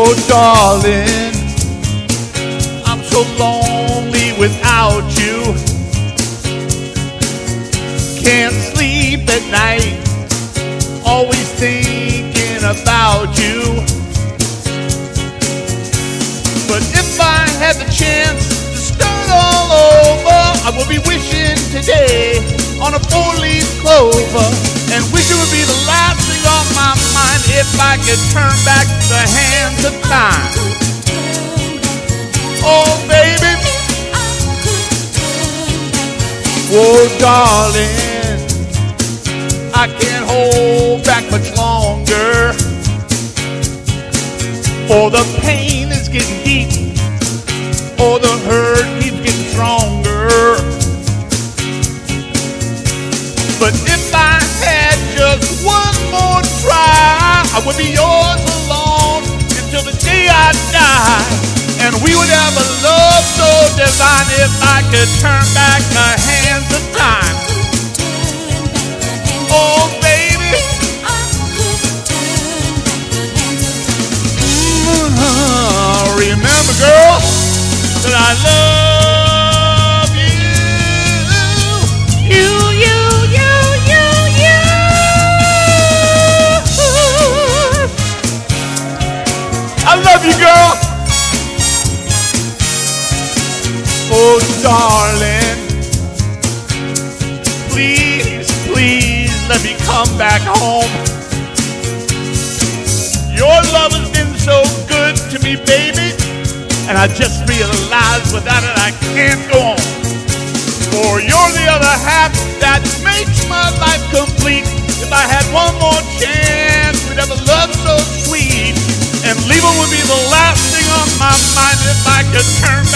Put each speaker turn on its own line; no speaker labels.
Oh, darling, I'm so lonely without you. Can't sleep at night, always thinking about you. But if I had the chance to start all over, I would be wishing today on a four-leaf clover, and wish it would be the last thing on my mind if I could turn back the hands of time. Oh, baby. Oh, darling, I can't hold back much longer, for the pain is getting deep, or the hurt keeps getting stronger. But if I had just one more try, I would be yours alone until the day I die. And we would have a love so divine if I could turn back the hands of time. Oh, baby. Remember, girl, that I love you. I love you, girl. Oh, darling, please, please let me come back home. Your love has been so good to me, baby, and I just realized without it I can't go on. For you're the other half that makes my life complete. If I had one more chance, we'd have a love so sweet, and leaving would be the last thing on my mind if I could turn